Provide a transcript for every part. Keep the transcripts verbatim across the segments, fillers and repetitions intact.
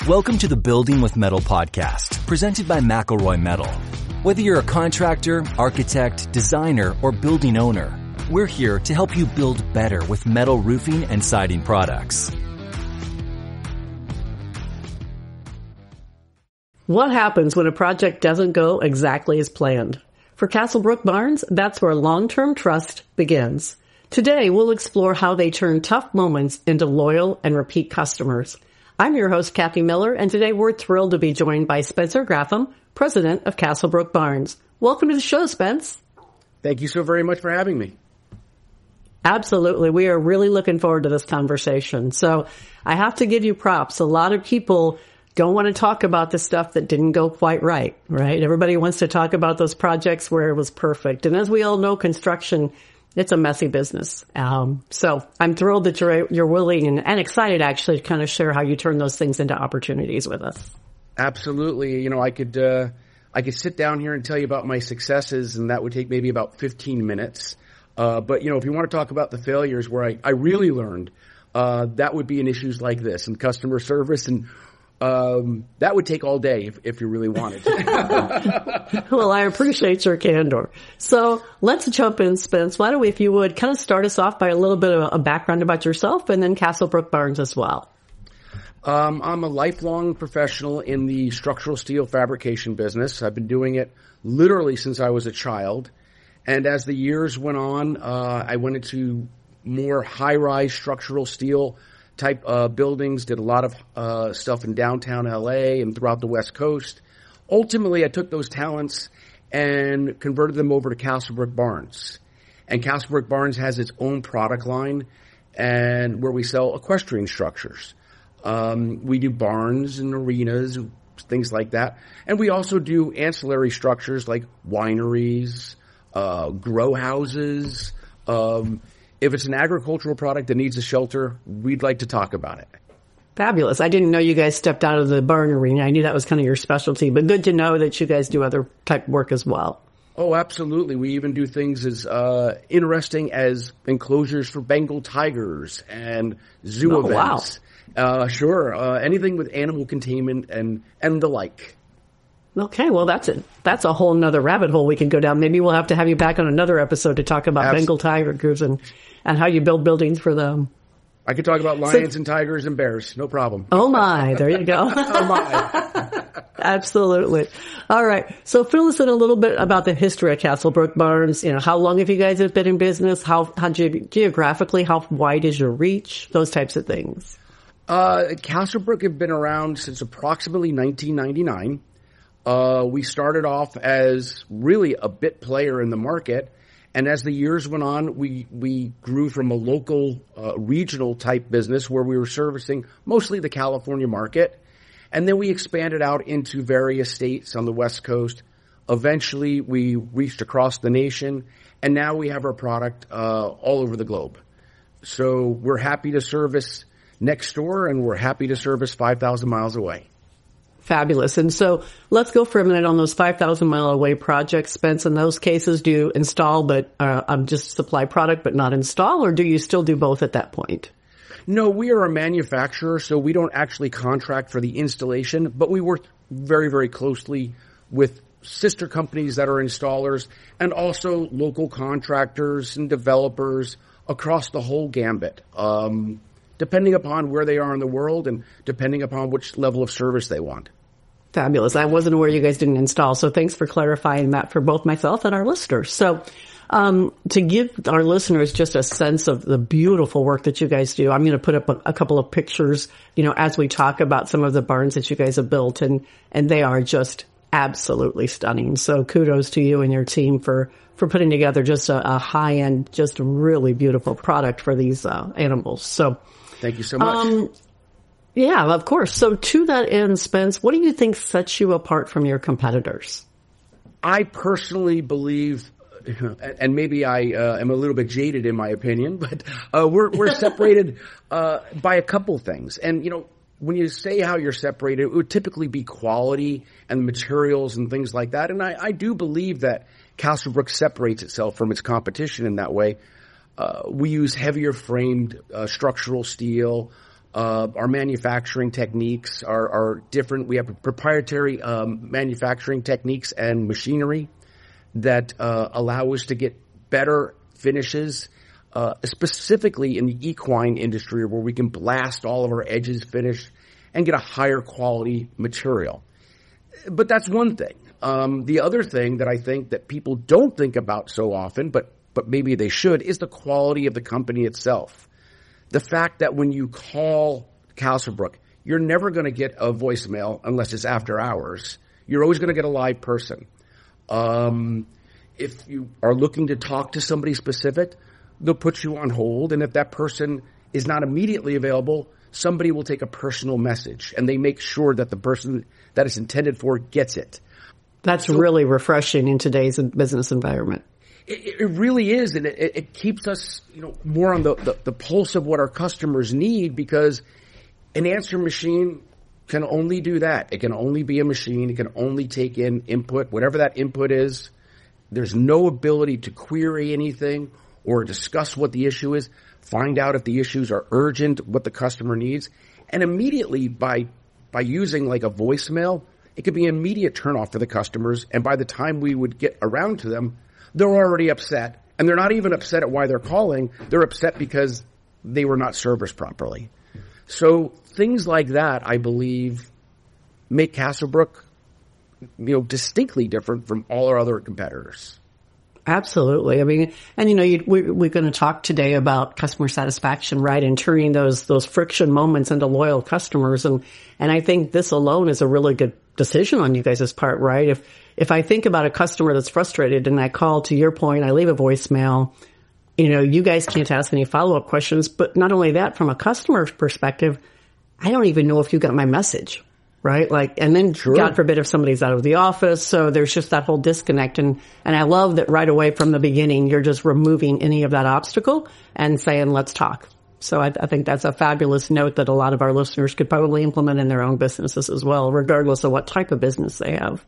Welcome to the Building with Metal podcast, presented by McElroy Metal. Whether you're a contractor, architect, designer, or building owner, we're here to help you build better with metal roofing and siding products. What happens when a project doesn't go exactly as planned? For Castlebrook Barnes, that's where long-term trust begins. Today, we'll explore how they turn tough moments into loyal and repeat customers. I'm your host, Kathy Miller, and today we're thrilled to be joined by Spencer Graffam, president of Castlebrook Barnes. Welcome to the show, Spence. Thank you so very much for having me. Absolutely. We are really looking forward to this conversation. So I have to give you props. A lot of people don't want to talk about the stuff that didn't go quite right, right? Everybody wants to talk about those projects where it was perfect. And as we all know, construction, it's a messy business. Um, so I'm thrilled that you're, you're willing and, and excited actually to kind of share how you turn those things into opportunities with us. Absolutely. You know, I could, uh, I could sit down here and tell you about my successes, and that would take maybe about fifteen minutes. Uh, but you know, if you want to talk about the failures where I, I really learned, uh, that would be in issues like this and customer service, and Um, that would take all day if, if you really wanted. Well, I appreciate your candor. So let's jump in, Spence. Why don't we, if you would, kind of start us off by a little bit of a background about yourself and then Castlebrook Barnes as well. Um, I'm a lifelong professional in the structural steel fabrication business. I've been doing it literally since I was a child. And as the years went on, uh, I went into more high-rise structural steel type uh buildings, did a lot of uh stuff in downtown L A and throughout the West Coast. Ultimately, I took those talents and converted them over to Castlebrook Barnes. And Castlebrook Barnes has its own product line, and where we sell equestrian structures. Um we do barns and arenas, things like that. And we also do ancillary structures like wineries, uh grow houses, um If it's an agricultural product that needs a shelter, we'd like to talk about it. Fabulous. I didn't know you guys stepped out of the barn arena. I knew that was kind of your specialty, but good to know that you guys do other type work as well. Oh, absolutely. We even do things as uh interesting as enclosures for Bengal tigers and zoo oh, events. Wow. Uh, sure. Uh, anything with animal containment and, and the like. Okay, well, that's it. That's a whole nother rabbit hole we can go down. Maybe we'll have to have you back on another episode to talk about Absol- Bengal tigers and, and how you build buildings for them. I could talk about lions so, and tigers and bears. No problem. Oh, my. There you go. Oh, my. Absolutely. All right. So fill us in a little bit about the history of Castlebrook Barnes. You know, how long have you guys have been in business? How, how ge- geographically, how wide is your reach? Those types of things. Uh, Castlebrook have been around since approximately nineteen ninety-nine. Uh, we started off as really a bit player in the market. And as the years went on, we, we grew from a local, uh, regional type business where we were servicing mostly the California market. And then we expanded out into various states on the West Coast. Eventually we reached across the nation, and now we have our product, uh, all over the globe. So we're happy to service next door, and we're happy to service five thousand miles away. Fabulous. And so let's go for a minute on those five thousand mile away projects. Spence, in those cases, do you install but uh, um, just supply product but not install, or do you still do both at that point? No, we are a manufacturer, so we don't actually contract for the installation, but we work very, very closely with sister companies that are installers and also local contractors and developers across the whole gambit. Um depending upon where they are in the world and depending upon which level of service they want. Fabulous. I wasn't aware you guys didn't install, so thanks for clarifying that for both myself and our listeners. So um to give our listeners just a sense of the beautiful work that you guys do, I'm going to put up a, a couple of pictures, you know, as we talk about some of the barns that you guys have built, and and they are just absolutely stunning. So kudos to you and your team for for putting together just a, a high-end, just really beautiful product for these uh, animals. So thank you so much. Um, yeah, of course. So to that end, Spence, what do you think sets you apart from your competitors? I personally believe, and maybe I uh, am a little bit jaded in my opinion, but uh, we're we're separated uh, by a couple things. And, you know, when you say how you're separated, it would typically be quality and materials and things like that. And I, I do believe that Castlebrook separates itself from its competition in that way. Uh, we use heavier framed uh, structural steel. Uh, our manufacturing techniques are, are different. We have proprietary um, manufacturing techniques and machinery that uh, allow us to get better finishes, uh, specifically in the equine industry where we can blast all of our edges finish and get a higher quality material. But that's one thing. Um, the other thing that I think that people don't think about so often, but, but maybe they should, is the quality of the company itself. The fact that when you call Castlebrook, you're never going to get a voicemail unless it's after hours. You're always going to get a live person. Um, if you are looking to talk to somebody specific, they'll put you on hold. And if that person is not immediately available, somebody will take a personal message and they make sure that the person that it's intended for gets it. That's so, really refreshing in today's business environment. It, it really is, and it, it keeps us, you know, more on the, the, the pulse of what our customers need, because an answer machine can only do that. It can only be a machine. It can only take in input, whatever that input is. There's no ability to query anything or discuss what the issue is, find out if the issues are urgent, what the customer needs, and immediately by by using like a voicemail, it could be an immediate turnoff for the customers, and by the time we would get around to them, they're already upset, and they're not even upset at why they're calling. They're upset because they were not serviced properly. So things like that, I believe, make Castlebrook, you know, distinctly different from all our other competitors. Absolutely. I mean, and you know, you, we, we're going to talk today about customer satisfaction, right? And turning those, those friction moments into loyal customers. And, and I think this alone is a really good decision on you guys' part, right? If, if I think about a customer that's frustrated and I call, to your point, I leave a voicemail, you know, you guys can't ask any follow-up questions. But not only that, from a customer's perspective, I don't even know if you got my message, right? Like, and then sure. God forbid if somebody's out of the office. So there's just that whole disconnect. And, and I love that right away from the beginning, you're just removing any of that obstacle and saying, let's talk. So I, I think that's a fabulous note that a lot of our listeners could probably implement in their own businesses as well, regardless of what type of business they have.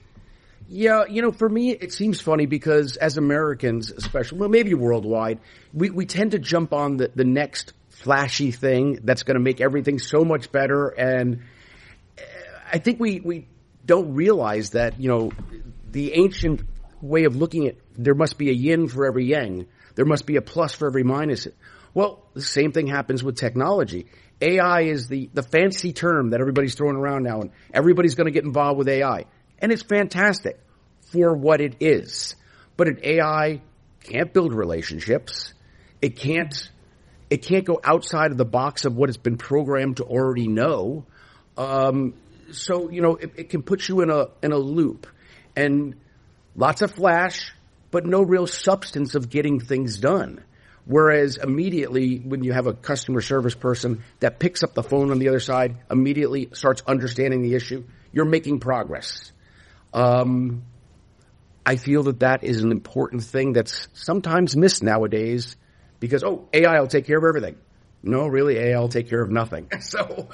Yeah, you know, for me, it seems funny because as Americans, especially, well, maybe worldwide, we, we tend to jump on the, the next flashy thing that's going to make everything so much better. And I think we, we don't realize that, you know, the ancient way of looking at, there must be a yin for every yang. There must be a plus for every minus. Well, the same thing happens with technology. A I is the, the fancy term that everybody's throwing around now, and everybody's going to get involved with A I. And it's fantastic for what it is. But an A I can't build relationships. It can't, it can't go outside of the box of what it's been programmed to already know. Um, so, you know, it, it can put you in a, in a loop, and lots of flash, but no real substance of getting things done. Whereas immediately when you have a customer service person that picks up the phone on the other side, immediately starts understanding the issue, you're making progress. Um, I feel that that is an important thing that's sometimes missed nowadays because, oh, A I will take care of everything. No, really, A I will take care of nothing. So,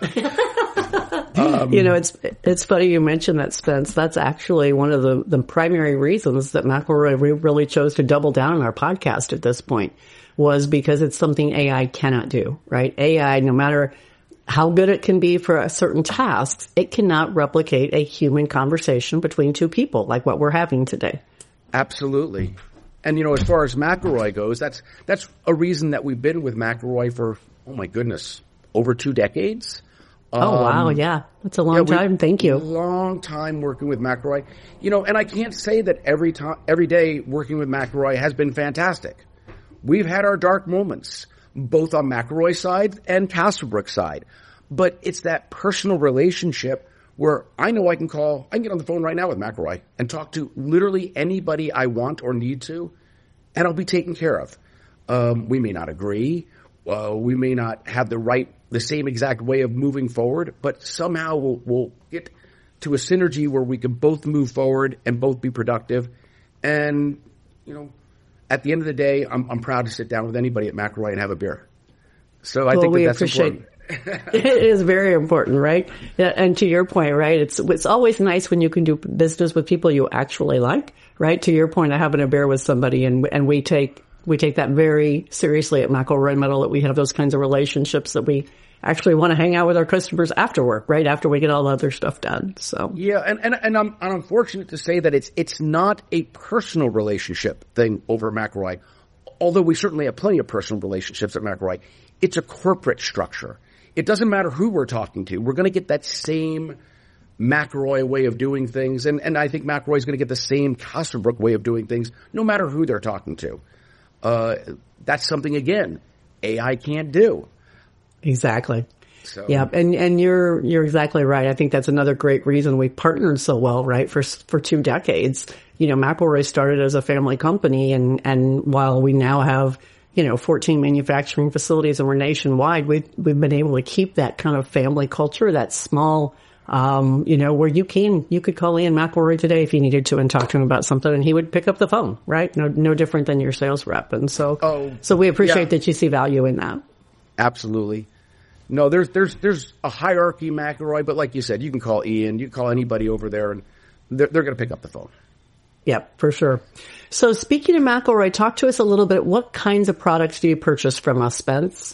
um, you know, it's it's funny you mentioned that, Spence. That's actually one of the, the primary reasons that McElroy really chose to double down on our podcast at this point, was because it's something A I cannot do, right? A I, no matter how good it can be for a certain task, it cannot replicate a human conversation between two people like what we're having today. Absolutely. And, you know, as far as McElroy goes, that's that's a reason that we've been with McElroy for, oh, my goodness, over two decades. Oh, um, wow, yeah. That's a long yeah, time. Thank you. Long time working with McElroy. You know, and I can't say that every time, every day working with McElroy has been fantastic. We've had our dark moments, both on McElroy's side and Castlebrook's side. But it's that personal relationship where I know I can call, I can get on the phone right now with McElroy and talk to literally anybody I want or need to, and I'll be taken care of. Um, we may not agree. Uh, we may not have the right, the same exact way of moving forward, but somehow we'll, we'll get to a synergy where we can both move forward and both be productive. And, you know, at the end of the day, I'm, I'm proud to sit down with anybody at McElroy and have a beer. So I well, think that we that's appreciate important. It is very important, right? Yeah, and to your point, right? It's it's always nice when you can do business with people you actually like, right? To your point, I having a beer with somebody, and and we take we take that very seriously at McElroy Metal, that we have those kinds of relationships that we actually want to hang out with our customers after work, right? After we get all the other stuff done. So yeah, and and, and I'm, I'm unfortunate to say that it's it's not a personal relationship thing over at McElroy, although we certainly have plenty of personal relationships at McElroy. It's a corporate structure. It doesn't matter who we're talking to. We're going to get that same McElroy way of doing things, and, and I think McElroy is going to get the same Casterbrook way of doing things, no matter who they're talking to. Uh, that's something, again, A I can't do. Exactly. So. Yeah, and and you're you're exactly right. I think that's another great reason we partnered so well, right? For for two decades, you know, McElroy started as a family company, and and while we now have, you know, fourteen manufacturing facilities and we're nationwide, we've we've been able to keep that kind of family culture, that small. Um, you know, where you can, you could call Ian McElroy today if you needed to and talk to him about something, and he would pick up the phone, right? No, no different than your sales rep. And so, oh, so we appreciate yeah. that you see value in that. Absolutely. No, there's, there's, there's a hierarchy, McElroy, but like you said, you can call Ian, you can call anybody over there, and they're, they're going to pick up the phone. Yep, for sure. So speaking of McElroy, talk to us a little bit. What kinds of products do you purchase from us, Spence?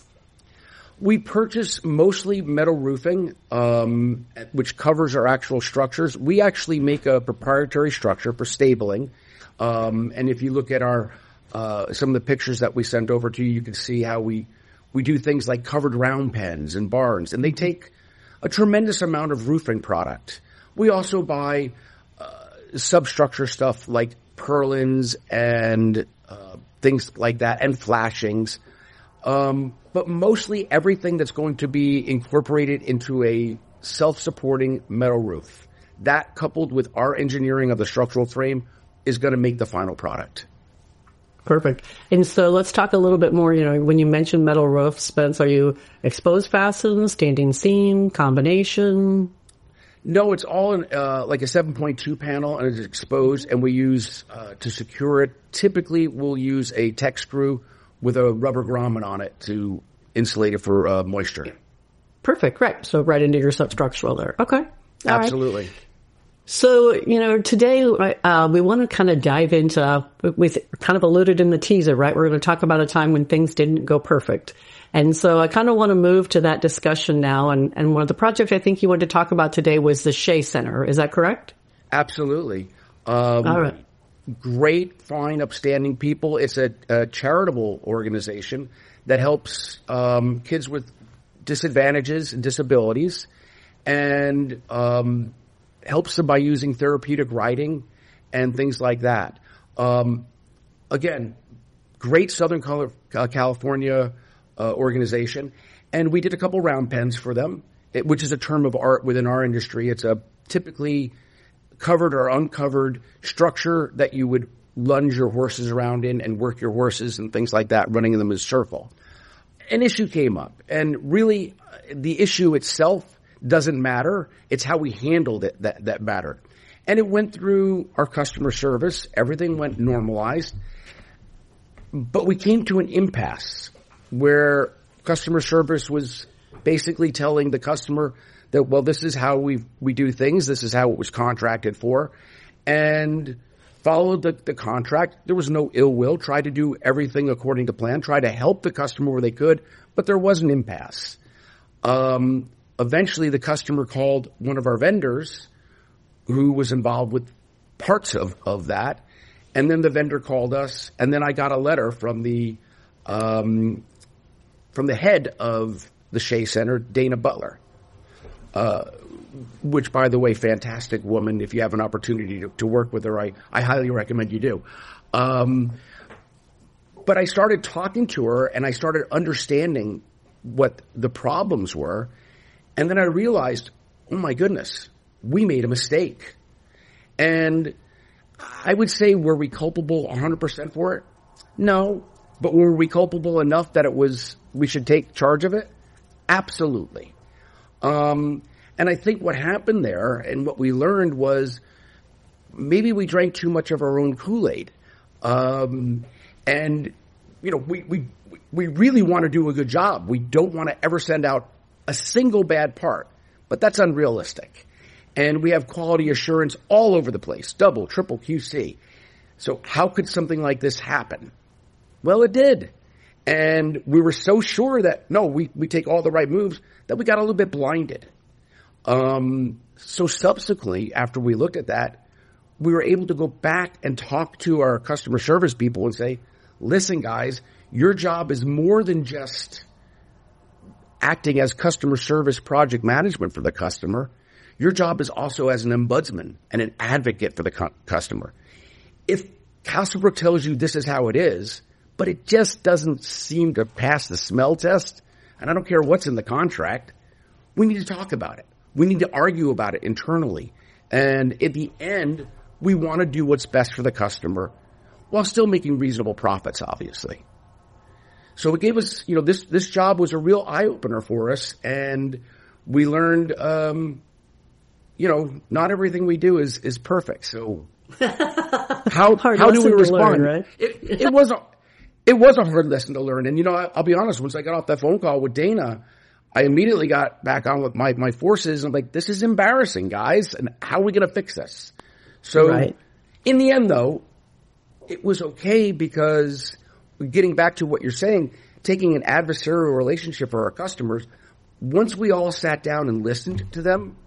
We purchase mostly metal roofing, um, which covers our actual structures. We actually make a proprietary structure for stabling. Um, and if you look at our, uh, some of the pictures that we sent over to you, you can see how we, we do things like covered round pens and barns, and they take a tremendous amount of roofing product. We also buy, uh, substructure stuff like purlins and, uh, things like that, and flashings. Um, but mostly everything that's going to be incorporated into a self-supporting metal roof. That, coupled with our engineering of the structural frame, is going to make the final product. Perfect. And so let's talk a little bit more, you know, when you mentioned metal roof, Spence, are you exposed fasten, standing seam, combination? No, it's all in, uh, like a seven point two panel, and it's exposed, and we use, uh, to secure it, typically we'll use a tech screw with a rubber grommet on it to insulate it for uh, moisture. Perfect, right. So right into your substructural there. Okay. All Absolutely. Right. So, you know, today uh, we want to kind of dive into, we kind of alluded in the teaser, right? We're going to talk about a time when things didn't go perfect. And so I kind of want to move to that discussion now. And, and one of the projects I think you wanted to talk about today was the Shea Center. Is that correct? Absolutely. Um, All right. Great, fine, upstanding people. It's a, a charitable organization that helps um, kids with disadvantages and disabilities, and um, helps them by using therapeutic writing and things like that. Um, again, great Southern California uh, organization, and we did a couple round pens for them, it, which is a term of art within our industry. It's a typically covered or uncovered structure that you would lunge your horses around in and work your horses and things like that, running them as circle. An issue came up, and really the issue itself doesn't matter. It's how we handled it that, that mattered. And it went through our customer service. Everything went normalized. But we came to an impasse where customer service was basically telling the customer that, well, this is how we we do things. This is how it was contracted for, and followed the, the contract. There was no ill will. Tried to do everything according to plan. Tried to help the customer where they could, but there was an impasse. Um, eventually, the customer called one of our vendors, who was involved with parts of of that, and then the vendor called us, and then I got a letter from the um, from the head of the Shea Center, Dana Butler. Uh, which, by the way, fantastic woman. If you have an opportunity to, to work with her, I, I highly recommend you do. Um, but I started talking to her, and I started understanding what the problems were. And then I realized, oh my goodness, we made a mistake. And I would say, were we culpable one hundred percent for it? No. But were we culpable enough that it was, we should take charge of it? Absolutely. Um, and I think what happened there and what we learned was maybe we drank too much of our own Kool-Aid. Um, and, you know, we, we, we really want to do a good job. We don't want to ever send out a single bad part, but that's unrealistic. And we have quality assurance all over the place, double, triple Q C. So how could something like this happen? Well, it did. And we were so sure that, no, we, we take all the right moves, that we got a little bit blinded. Um, so subsequently, after we looked at that, we were able to go back and talk to our customer service people and say, listen, guys, your job is more than just acting as customer service project management for the customer. Your job is also as an ombudsman and an advocate for the cu- customer. If Castlebrook tells you this is how it is, but it just doesn't seem to pass the smell test, and I don't care what's in the contract, we need to talk about it. We need to argue about it internally. And at the end, we want to do what's best for the customer while still making reasonable profits, obviously. So it gave us, you know, this, this job was a real eye-opener for us, and we learned, um, you know, not everything we do is, is perfect. So how, how do we respond? Learn, right? it, it was a, it was a hard lesson to learn. And, you know, I, I'll be honest, once I got off that phone call with Dana, I immediately got back on with my, my forces. I'm like, this is embarrassing, guys. And how are we going to fix this? So right. In the end, though, it was okay because getting back to what you're saying, taking an adversarial relationship for our customers, once we all sat down and listened to them,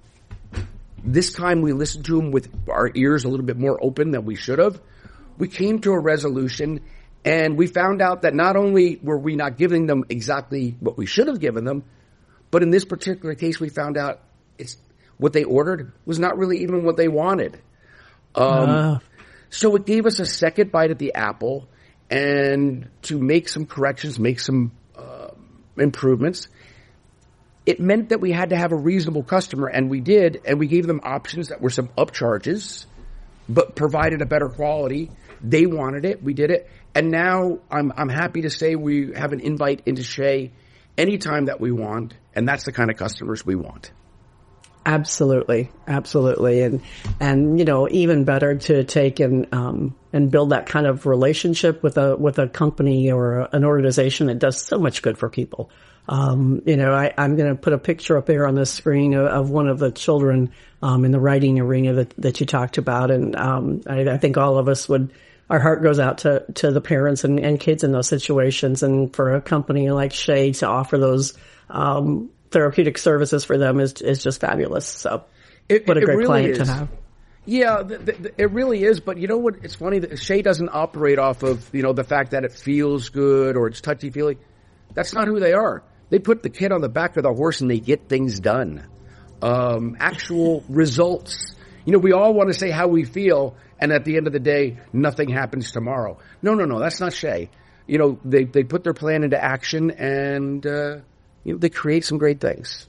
this time we listened to them with our ears a little bit more open than we should have. We came to a resolution, and we found out that not only were we not giving them exactly what we should have given them, but in this particular case, we found out it's what they ordered was not really even what they wanted. Um, uh. So it gave us a second bite at the apple, and to make some corrections, make some uh, improvements. It meant that we had to have a reasonable customer, and we did, and we gave them options that were some upcharges, but provided a better quality. They wanted it, we did it, and now I'm I'm happy to say we have an invite into Shea anytime that we want, and that's the kind of customers we want. Absolutely, absolutely, and and you know, even better to take and um and build that kind of relationship with a with a company or an organization that does so much good for people. Um, you know, I, I'm going to put a picture up there on the screen of, of one of the children um in the writing arena that that you talked about, and um I, I think all of us would. Our heart goes out to, to the parents and, and kids in those situations, and for a company like Shea to offer those um therapeutic services for them is is just fabulous. So, it, what a it great really client is. to have. Yeah, the, the, it really is. But you know what? It's funny that Shea doesn't operate off of you know the fact that it feels good or it's touchy feely. That's not who they are. They put the kid on the back of the horse and they get things done. Um, actual results. You know, we all want to say how we feel, and at the end of the day, nothing happens tomorrow. No, no, no, that's not Shea. You know, they they put their plan into action, and uh, you know, they create some great things.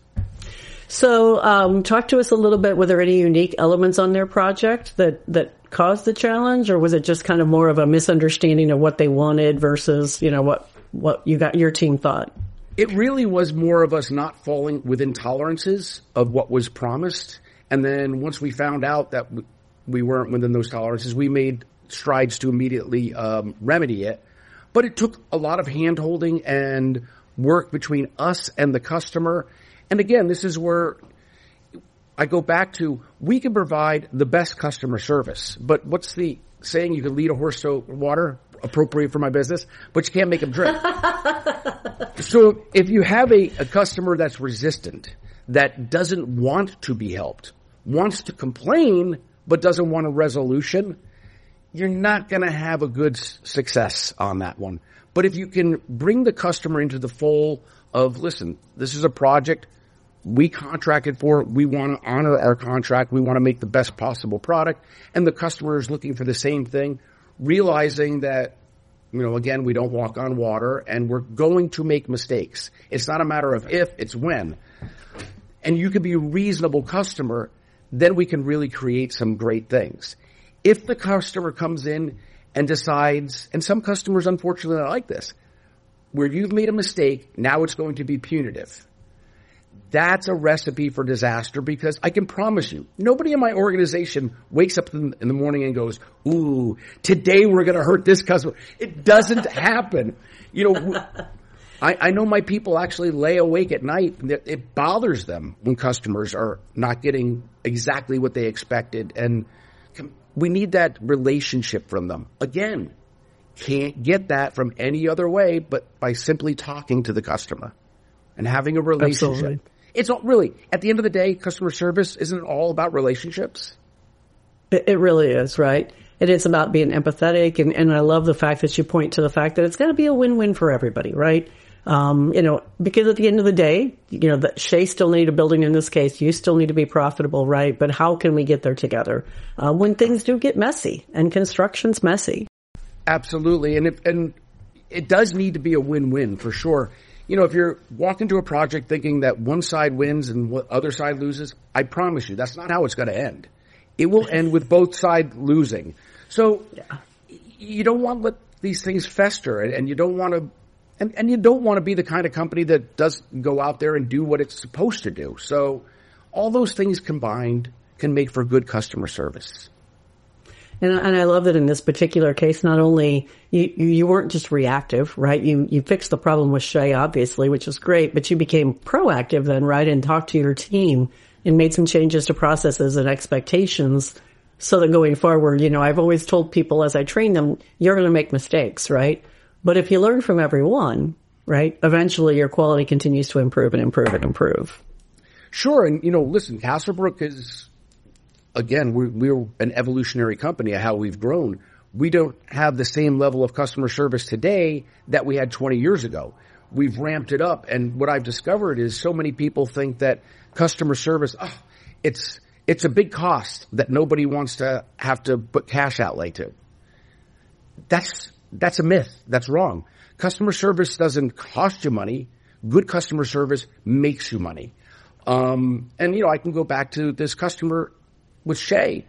So, um, talk to us a little bit. Were there any unique elements on their project that that caused the challenge, or was it just kind of more of a misunderstanding of what they wanted versus, you know, what what you got your team thought? It really was more of us not falling within tolerances of what was promised. And then once we found out that we weren't within those tolerances, we made strides to immediately um, remedy it. But it took a lot of hand-holding and work between us and the customer. And again, this is where I go back to, we can provide the best customer service. But what's the saying? You can lead a horse to water, appropriate for my business, but you can't make them drink. So if you have a, a customer that's resistant, that doesn't want to be helped, wants to complain, but doesn't want a resolution, you're not going to have a good s- success on that one. But if you can bring the customer into the fold of, listen, this is a project we contracted for, we want to honor our contract, we want to make the best possible product, and the customer is looking for the same thing, realizing that, you know, again, we don't walk on water, and we're going to make mistakes. It's not a matter of if, it's when. And you can be a reasonable customer, then we can really create some great things. If the customer comes in and decides, and some customers unfortunately are like this, where you've made a mistake, now it's going to be punitive. That's a recipe for disaster, because I can promise you, nobody in my organization wakes up in the morning and goes, ooh, today we're going to hurt this customer. It doesn't happen. You know, I, I know my people actually lay awake at night, and it bothers them when customers are not getting exactly what they expected, and we need that relationship from them. Again, can't get that from any other way but by simply talking to the customer and having a relationship. Absolutely. It's all really, at the end of the day, customer service isn't all about relationships. It, it really is, right? It is about being empathetic, and, and I love the fact that you point to the fact that it's going to be a win-win for everybody, right? Um, you know, because at the end of the day, you know, the, Shea still need a building in this case. You still need to be profitable, right? But how can we get there together uh, when things do get messy and construction's messy? Absolutely, and if, and it does need to be a win-win for sure. You know, if you're walking to a project thinking that one side wins and the other side loses, I promise you that's not how it's going to end. It will end with both sides losing. So yeah. you don't want to let these things fester, and, and you don't want to, and, and you don't want to be the kind of company that does go out there and do what it's supposed to do. So all those things combined can make for good customer service. And, and I love that in this particular case, not only you, you weren't just reactive, right? You, you fixed the problem with Shea, obviously, which is great, but you became proactive then, right? And talked to your team and made some changes to processes and expectations so that going forward, you know, I've always told people as I train them, you're going to make mistakes, right? But if you learn from everyone, right, eventually your quality continues to improve and improve and improve. Sure. And, you know, listen, Castlebrook is, again, we're, we're an evolutionary company of how we've grown. We don't have the same level of customer service today that we had twenty years ago. We've ramped it up. And what I've discovered is so many people think that customer service, oh, it's, it's a big cost that nobody wants to have to put cash outlay to. That's, that's a myth. That's wrong. Customer service doesn't cost you money. Good customer service makes you money. Um, and you know, I can go back to this customer with Shea.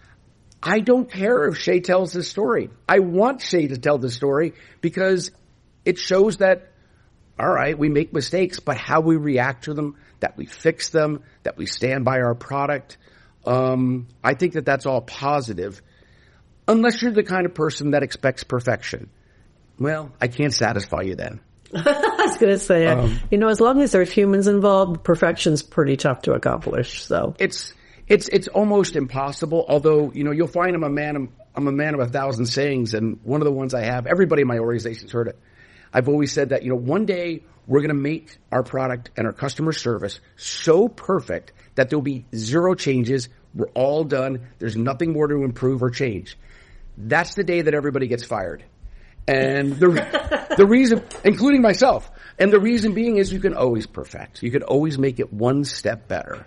I don't care if Shea tells this story. I want Shea to tell this story because it shows that, all right, we make mistakes, but how we react to them, that we fix them, that we stand by our product. Um, I think that that's all positive. Unless you're the kind of person that expects perfection. Well, I can't satisfy you then. I was going to say, um, you know, as long as there's humans involved, perfection's pretty tough to accomplish. So it's it's it's almost impossible. Although, you know, you'll find I'm a man I'm a man of a thousand sayings, and one of the ones I have, everybody in my organization's heard it. I've always said that, you know, one day we're going to make our product and our customer service so perfect that there'll be zero changes. We're all done. There's nothing more to improve or change. That's the day that everybody gets fired. And the the reason, including myself, and the reason being is you can always perfect. You can always make it one step better.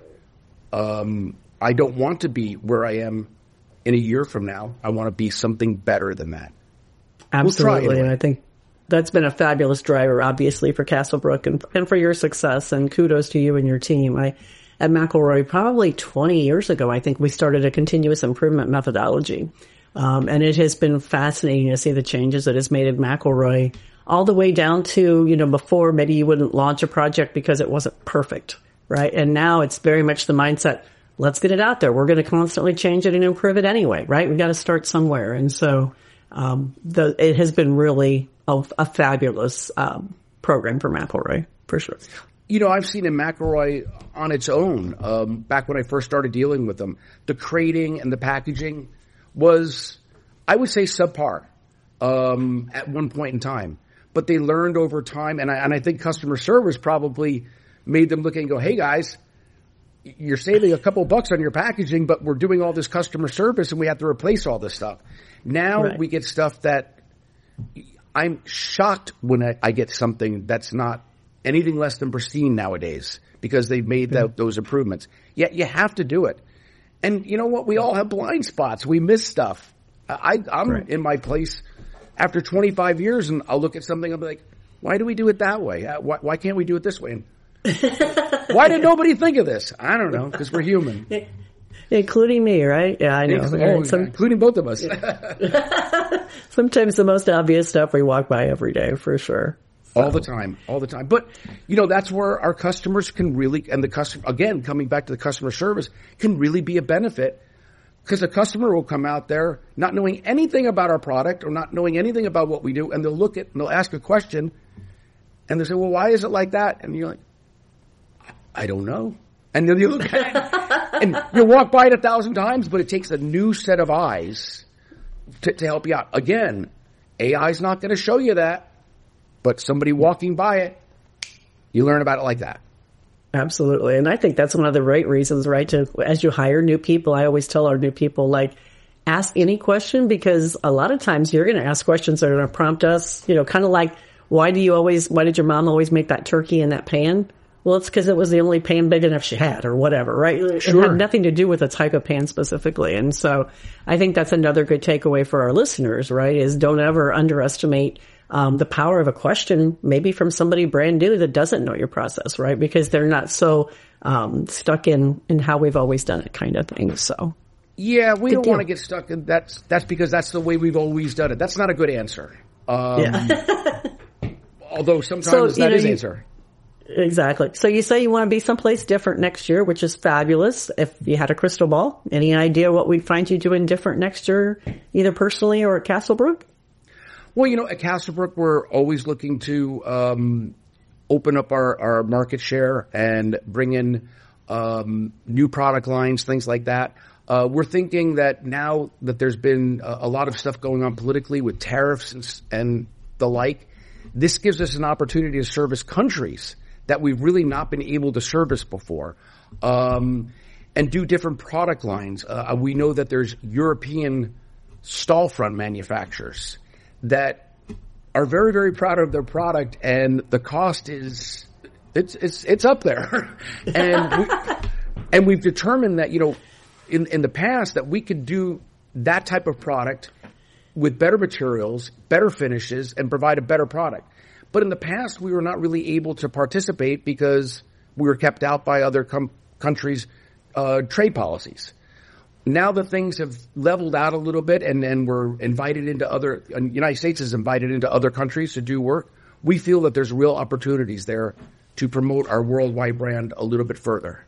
Um, I don't want to be where I am in a year from now. I want to be something better than that. Absolutely, we'll anyway. And I think that's been a fabulous driver, obviously, for Castlebrook and, and for your success. And kudos to you and your team. I at McElroy, probably twenty years ago, I think we started a continuous improvement methodology. Um, and it has been fascinating to see the changes that it's made at McElroy, all the way down to, you know, before maybe you wouldn't launch a project because it wasn't perfect, right? And now it's very much the mindset, let's get it out there. We're going to constantly change it and improve it anyway, right? We've got to start somewhere. And so um, the, it has been really a, a fabulous um, program for McElroy, for sure. You know, I've seen in McElroy on its own, um, back when I first started dealing with them, the crating and the packaging was, I would say, subpar um, at one point in time. But they learned over time, and I, and I think customer service probably made them look and go, hey, guys, you're saving a couple bucks on your packaging, but we're doing all this customer service, and we have to replace all this stuff. Now right. we get stuff that I'm shocked when I, I get something that's not anything less than pristine nowadays because they've made yeah. that, those improvements. Yet you have to do it. And you know what? We all have blind spots. We miss stuff. I, I'm right. in my place after twenty-five years, and I'll look at something and I'll be like, why do we do it that way? Why, why can't we do it this way? And why did nobody think of this? I don't know, because we're human. Including me, right? Yeah, I know. Oh, Some, including both of us. Sometimes the most obvious stuff we walk by every day, for sure. So. All the time, all the time. But, you know, that's where our customers can really, and the customer, again, coming back to the customer service, can really be a benefit. Because a customer will come out there not knowing anything about our product or not knowing anything about what we do, and they'll look at, and they'll ask a question, and they'll say, well, why is it like that? And you're like, I don't know. And then you look at it, and you'll walk by it a thousand times, but it takes a new set of eyes to, to help you out. Again, A I's not going to show you that, but somebody walking by it, you learn about it like that. Absolutely. And I think that's one of the right reasons, right? To, as you hire new people, I always tell our new people, like, ask any question, because a lot of times you're going to ask questions that are going to prompt us, you know, kind of like, why do you always, why did your mom always make that turkey in that pan? Well, it's because it was the only pan big enough she had, or whatever, right? Sure. It had nothing to do with the type of pan specifically. And so I think that's another good takeaway for our listeners, right? Is don't ever underestimate um, the power of a question, maybe from somebody brand new that doesn't know your process, right? Because they're not so um, stuck in, in how we've always done it kind of thing. So. Yeah, we Good don't deal. want to get stuck in that's that's because that's the way we've always done it. That's not a good answer. Um, Yeah. although sometimes So, that you know, is you- answer. Exactly. So you say you want to be someplace different next year, which is fabulous. If you had a crystal ball, any idea what we'd find you doing different next year, either personally or at Castlebrook? Well, you know, at Castlebrook, we're always looking to um, open up our, our market share and bring in um, new product lines, things like that. Uh, we're thinking that now that there's been a, a lot of stuff going on politically with tariffs and, s- and the like, this gives us an opportunity to service countries that we've really not been able to service before, um, and do different product lines. Uh, we know that there's European stall front manufacturers that are very, very proud of their product, and the cost is it's it's it's up there, and we, and we've determined that, you know, in in the past that we could do that type of product with better materials, better finishes, and provide a better product. But in the past, we were not really able to participate because we were kept out by other com- countries' uh, trade policies. Now that things have leveled out a little bit, and, and we're invited into other, and the United States is invited into other countries to do work, we feel that there's real opportunities there to promote our worldwide brand a little bit further.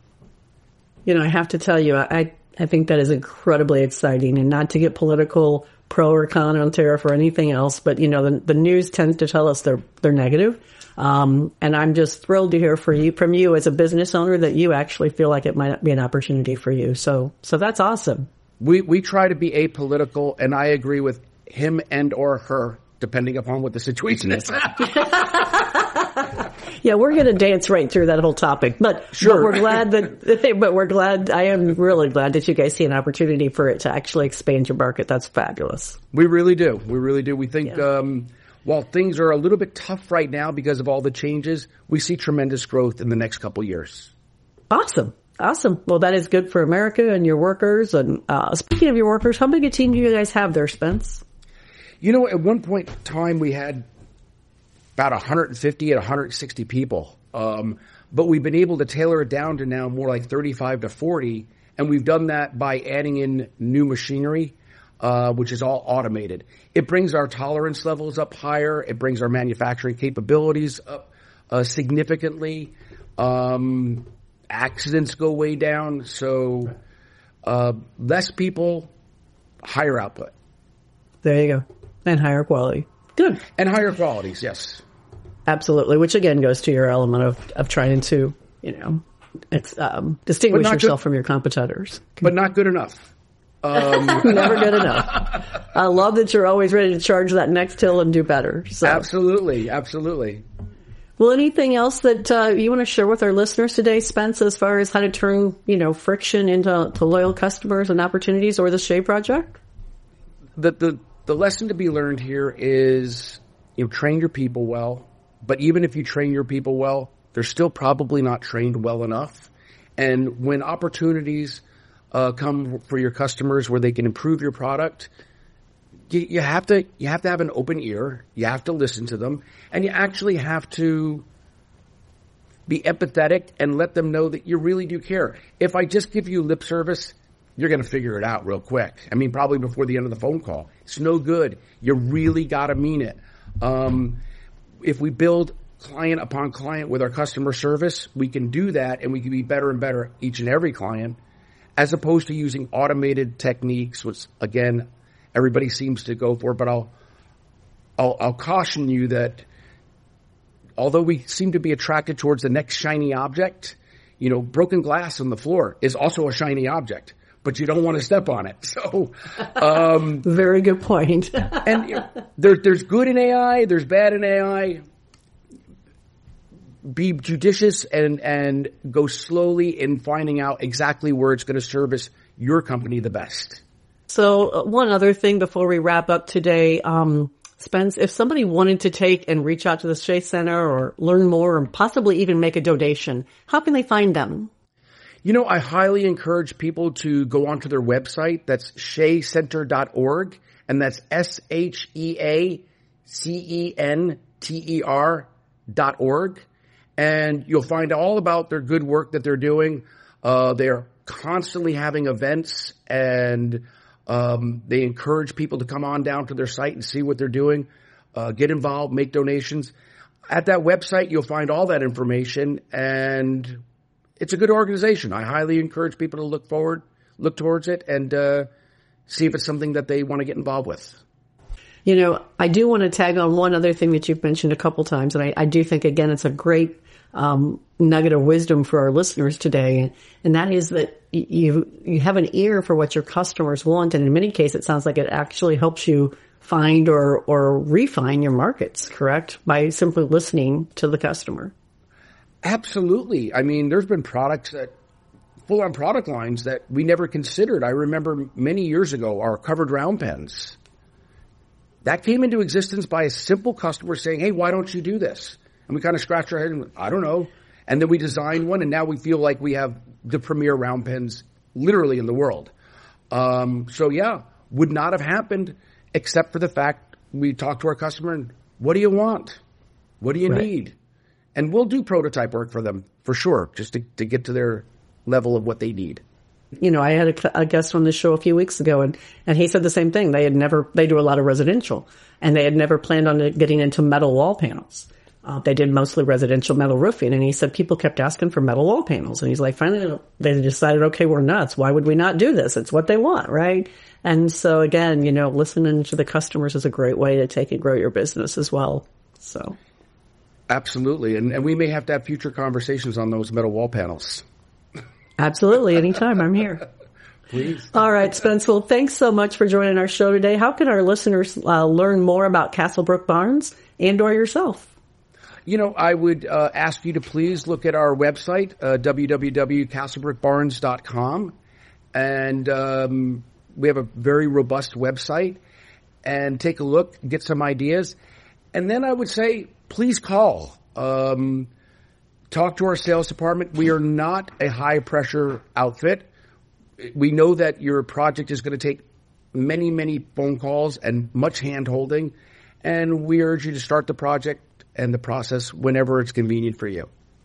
You know, I have to tell you, I, I think that is incredibly exciting, and not to get political, pro or con on tariff or anything else, but you know, the, the news tends to tell us they're, they're negative. Um, and I'm just thrilled to hear for you, from you as a business owner, that you actually feel like it might be an opportunity for you. So, so that's awesome. We, we try to be apolitical, and I agree with him and or her, depending upon what the situation is. Yeah, we're going to dance right through that whole topic, but, Sure. but we're glad that, but we're glad, I am really glad that you guys see an opportunity for it to actually expand your market. That's fabulous. We really do. We really do. We think, Yeah. um, while things are a little bit tough right now because of all the changes, we see tremendous growth in the next couple years. Awesome. Awesome. Well, that is good for America and your workers. And, uh, speaking of your workers, how big a team do you guys have there, Spence? You know, at one point in time, we had about one hundred fifty and one hundred sixty people. Um, but we've been able to tailor it down to now more like thirty-five to forty. And we've done that by adding in new machinery, uh, which is all automated. It brings our tolerance levels up higher. It brings our manufacturing capabilities up uh, significantly. Um, accidents go way down. So uh, less people, higher output. There you go. And higher quality. Good. And higher qualities, yes. Absolutely. Which again goes to your element of, of trying to, you know, it's, um, distinguish not yourself good- from your competitors. But not good enough. Um, Never good enough. I love that you're always ready to charge that next hill and do better. So. absolutely, absolutely. Well, anything else that uh, you want to share with our listeners today, Spence, as far as how to turn, you know, friction into to loyal customers and opportunities, or the Shea Project? The, the, the lesson to be learned here is, you know, train your people well. But even if you train your people well, they're still probably not trained well enough. And when opportunities uh, come for your customers where they can improve your product, you, you have to you have to have an open ear. You have to listen to them, and you actually have to be empathetic and let them know that you really do care. If I just give you lip service, you're going to figure it out real quick. I mean, probably before the end of the phone call. It's no good. You really got to mean it. Um, if we build client upon client with our customer service, we can do that, and we can be better and better each and every client, as opposed to using automated techniques, which again, everybody seems to go for. But I'll, I'll, I'll caution you that although we seem to be attracted towards the next shiny object, you know, broken glass on the floor is also a shiny object. but you don't want to step on it. So, um, very good point. and you know, there, there's good in A I, there's bad in A I. Be judicious and, and go slowly in finding out exactly where it's going to service your company the best. So uh, one other thing before we wrap up today, um, Spence, if somebody wanted to take and reach out to the Shea Center or learn more and possibly even make a donation, how can they find them? You know, I highly encourage people to go onto their website. That's shea center dot org, and that's S H E A C E N T E R dot org. And you'll find all about their good work that they're doing. Uh, they're constantly having events, and um, they encourage people to come on down to their site and see what they're doing, uh, get involved, make donations. At that website, you'll find all that information, and it's a good organization. I highly encourage people to look forward, look towards it, and uh, see if it's something that they want to get involved with. You know, I do want to tag on one other thing that you've mentioned a couple times, and I, I do think, again, it's a great um, nugget of wisdom for our listeners today, and that is that you you have an ear for what your customers want, and in many cases, it sounds like it actually helps you find or or refine your markets, correct? By simply listening to the customer. Absolutely. I mean, there's been products that, full-on product lines that we never considered. I remember many years ago, our covered round pens. That came into existence by a simple customer saying, hey, why don't you do this? And we kind of scratched our head and went, I don't know. And then we designed one, and now we feel like we have the premier round pens literally in the world. Um, so, yeah, would not have happened except for the fact we talked to our customer and, what do you want? What do you right. need? And we'll do prototype work for them, for sure, just to, to get to their level of what they need. You know, I had a, a guest on the show a few weeks ago, and, and he said the same thing. They had never, they do a lot of residential, and they had never planned on getting into metal wall panels. Uh, they did mostly residential metal roofing, and he said people kept asking for metal wall panels. And he's like, finally, they decided, okay, we're nuts. Why would we not do this? It's what they want, right? And so, again, you know, listening to the customers is a great way to take and grow your business as well. So, absolutely. And, and we may have to have future conversations on those metal wall panels. Absolutely. Anytime. I'm here. Please. All right, Spence. Well, thanks so much for joining our show today. How can our listeners uh, learn more about Castlebrook Barns and or yourself? You know, I would uh, ask you to please look at our website, uh, w w w dot castlebrook barns dot com. And um, we have a very robust website. And take a look, get some ideas. And then I would say, please call. Um Talk to our sales department. We are not a high-pressure outfit. We know that your project is going to take many, many phone calls and much hand-holding, and we urge you to start the project and the process whenever it's convenient for you.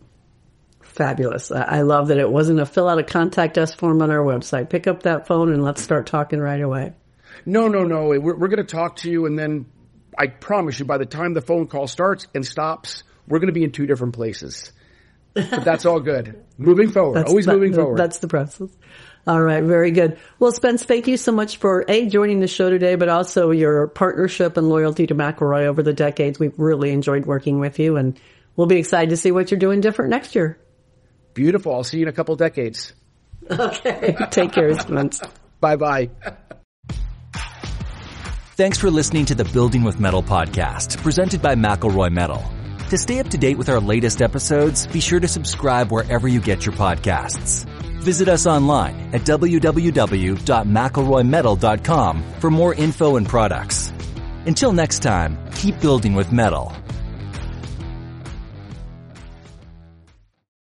Fabulous. I love that it wasn't a fill out a contact us form on our website. Pick up that phone and let's start talking right away. No, no, no. We're, we're going to talk to you, and then I promise you by the time the phone call starts and stops, we're going to be in two different places. But that's all good. Moving forward. That's, Always that, moving forward. That's the process. All right. Very good. Well, Spence, thank you so much for, A, joining the show today, but also your partnership and loyalty to McElroy over the decades. We've really enjoyed working with you, and we'll be excited to see what you're doing different next year. Beautiful. I'll see you in a couple decades. Okay. Take care, Spence. Bye-bye. Thanks for listening to the Building with Metal podcast, presented by McElroy Metal. To stay up to date with our latest episodes, be sure to subscribe wherever you get your podcasts. Visit us online at w w w dot mcelroy metal dot com for more info and products. Until next time, keep building with metal.